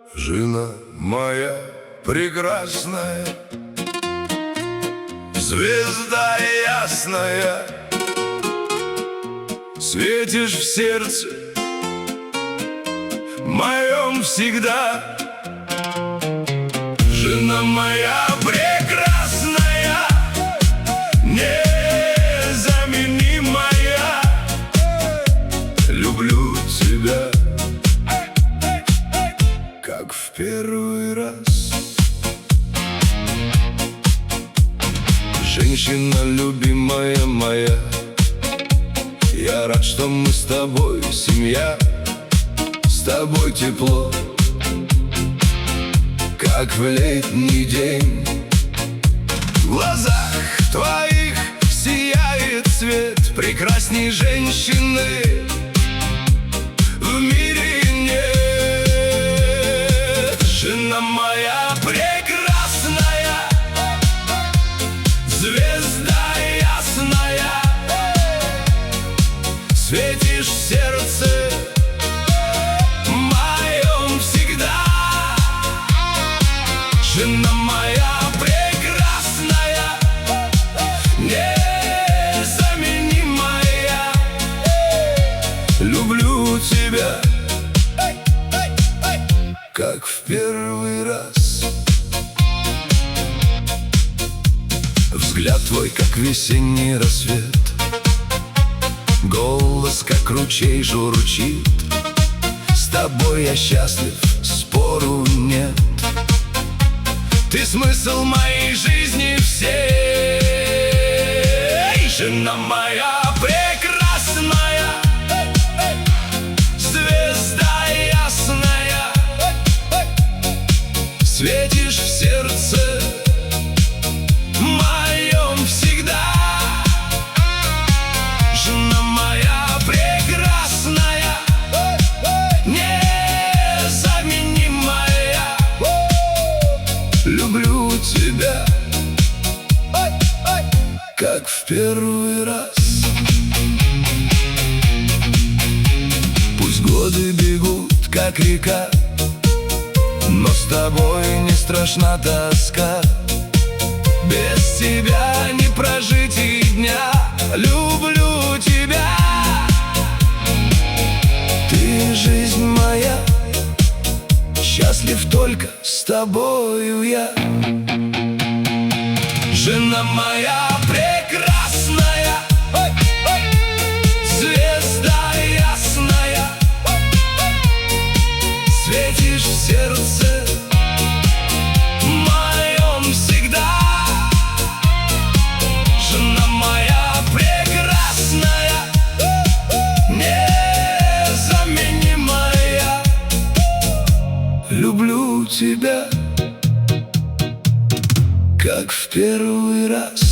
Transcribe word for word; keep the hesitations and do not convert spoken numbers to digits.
Жена моя прекрасная, звезда ясная, светишь в сердце моем всегда. Жена моя прекрасная, незаменимая, люблю тебя, как в первый раз. Женщина любимая моя, я рад, что мы с тобой семья, с тобой тепло, как в летний день. В глазах твоих сияет свет, прекрасней женщины в мире нет. Жена моя прекрасная, звезда ясная, светишь в сердце моем всегда. Жена моя прекрасная, незаменимая, люблю тебя, как в первый раз. Взгляд твой, как весенний рассвет, голос, как ручей журчит. С тобой я счастлив, спору нет. Ты смысл моей жизни всей. Жена моя прекрасная, звезда ясная, светишь в сердце моем всегда. Жена моя прекрасная, незаменимая, люблю тебя, как в первый раз. Пусть годы бегут, как река, но с тобой не страшна тоска. Без тебя не прожить и дня, люблю тебя. Ты жизнь моя, счастлив только с тобою я. Жена моя прекрасная, звезда ясная, светишь в сердце моем всегда. Жена моя прекрасная, незаменимая, люблю тебя, как в первый раз.